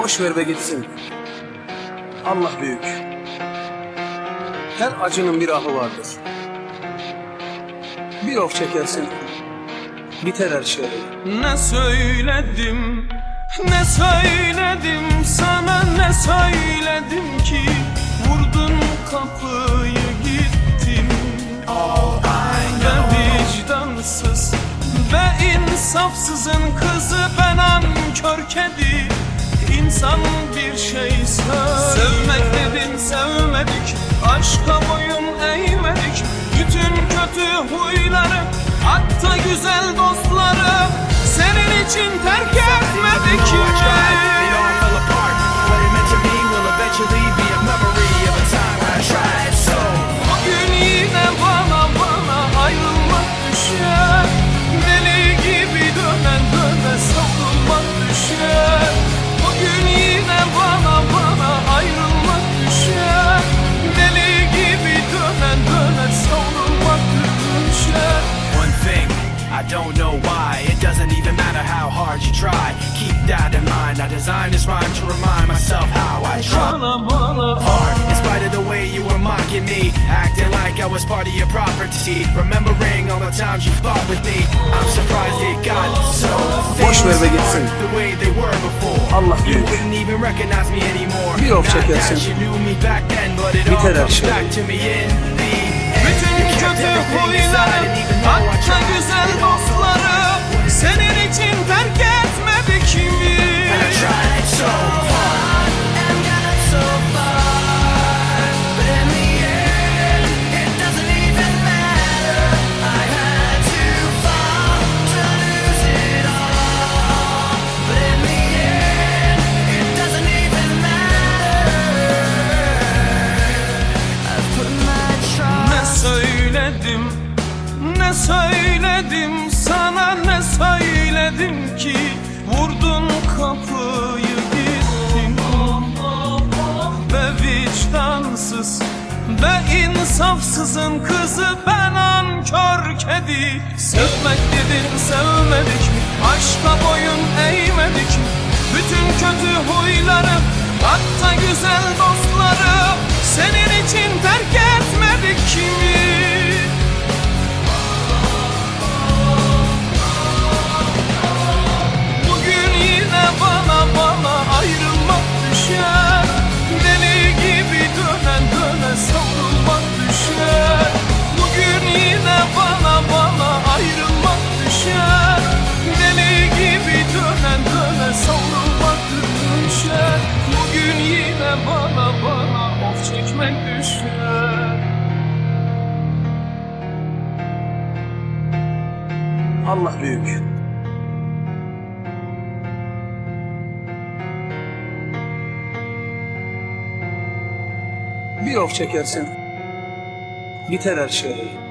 Boş ver ve gitsin. Allah büyük. Her acının bir ahı vardır. Bir of çekersin, biter her şey. Ne söyledim, ne söyledim sana, ne söyledim ki vurdun kapıyı gittin. Ve vicdansız ve insafsızın kızı, ben nankör kedi. İnsan bir şey sevmek dedin, sevmedik. Aşka boyun eğmedik. Bütün kötü huyları, hatta güzel dostları senin için terk etmedik. Bugün yine bana ayrılmak düşer. Deli gibi dönen döne savrulmak düşer. Bugün yine bana ayrılmak düşer. Deli gibi dönen döne savrulmak düşer. One thing, I don't know why. It doesn't even matter how hard you try. Keep that in mind. I designed this rhyme to remind myself how I try hard. In spite of the way you were mocking me, acting like I was part of your property. Remembering all the times you fought with me, I'm surprised it got so Boş ver ve gitsin. the way they were before. Allah You büyük. wouldn't even recognize me anymore. Bir of Not çekersin, that you knew me back then, but it all biter her comes şey. back to me in the end. Bütün kötü huyları, hatta güzel dostları senin için terk etmedik mi? I tried so hard and got so far, but in the end, it doesn't even matter. I had to fall to lose it all, but in the end, it doesn't even matter. I've put my trust. Ne söyledim, ne söyledim sana, ne söyledim ki vurdun kapıyı gittin. Ve vicdansız ve insafsızın kızı, ben nankör kedi. Sevmek dedin, sevmedik mi? Aşka boyun eğmedik mi? Bütün kötü huyları, hatta güzel dostları senin için terk etmedik mi? Bugün yine bana ayrılmak düşer. Deli gibi dönen döne savrulmak düşer. Bugün yine bana ayrılmak düşer. Deli gibi dönen döne savrulmak düşer. Bugün yine bana of çekmek düşer. Allah büyük. Bir of çekersin, biter her şey.